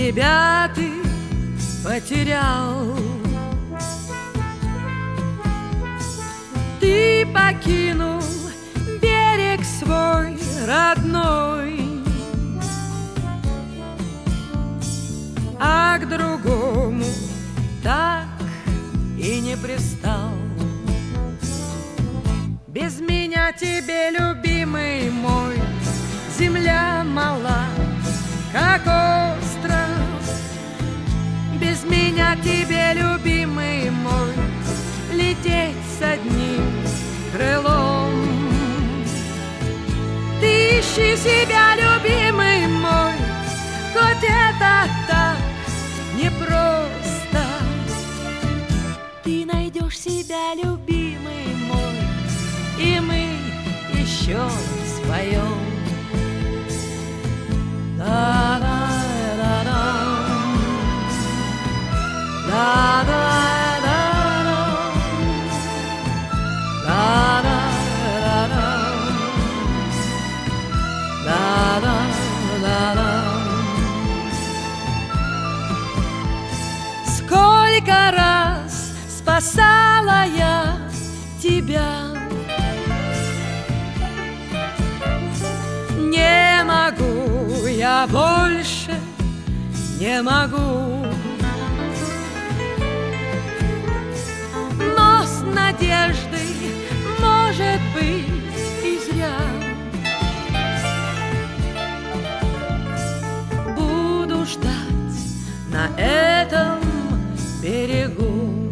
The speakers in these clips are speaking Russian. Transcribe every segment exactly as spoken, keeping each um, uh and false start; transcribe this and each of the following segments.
себя ты потерял. Ты покинул берег свой родной, а к другому так и не пристал. Без меня тебе, любимый мой, земля мала, как остров. Без меня тебе, любимый мой, лететь с одним крылом. Ты ищи себя, любимый мой, хоть это так непросто. Ты найдешь себя, любимый мой, и мы еще споем. Да-да-да-да, да-да-да-да, да-да-да-да, да-да-да-да. Сколько раз спасала я тебя, не могу я больше, не могу. Но с надеждой, может быть, и зря, буду ждать на этом берегу.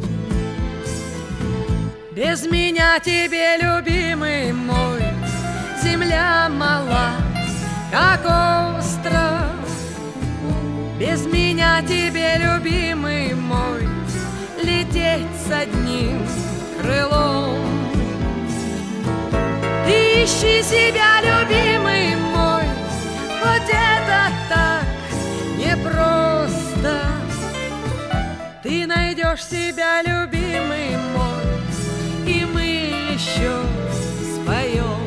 Без меня тебе, любимый мой, земля мала, как остров. Без меня тебе, любимый мой, лететь с одним крылом. Ты ищи себя, любимый мой, хоть это так непросто. Ты найдешь себя, любимый мой, и мы еще споем.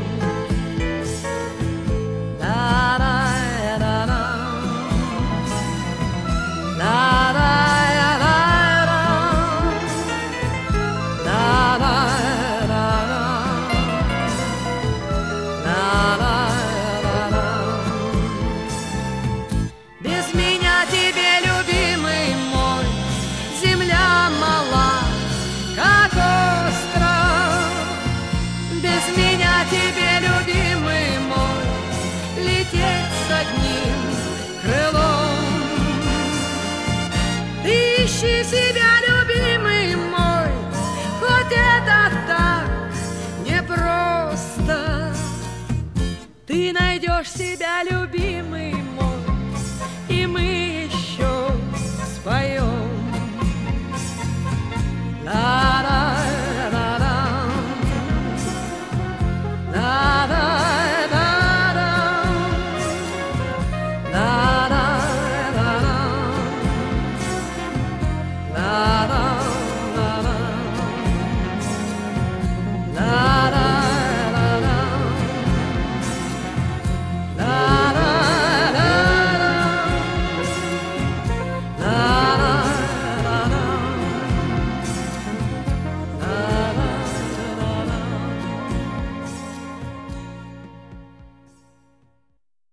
Без меня тебе, любимый мой, земля мала, как остров. Без меня тебе, любимый мой, лететь с одним крылом. Ты ищи себя, любимый мой, хоть это так непросто. Ты найдешь себя, любимый мой, и мы